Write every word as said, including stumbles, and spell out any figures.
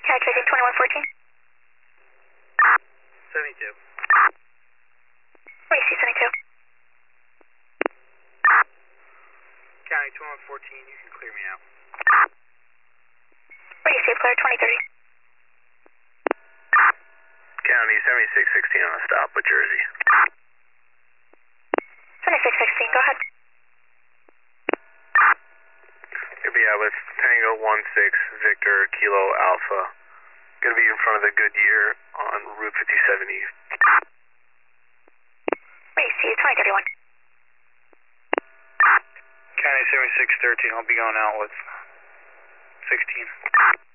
County tracing twenty-one fourteen. seventy-two. What do you see, seventy-two? County twenty-one fourteen, you can clear me out. What do you see, player twenty thirty? County seventy-six sixteen on a stop with Jersey. seventy-six sixteen, go ahead. Gonna be out with Tango one six Victor Kilo Alpha. Gonna be in front of the Goodyear on Route fifty-seven East. What do you see, twenty thirty-one? County seventy-six thirteen, I'll be going out with sixteen.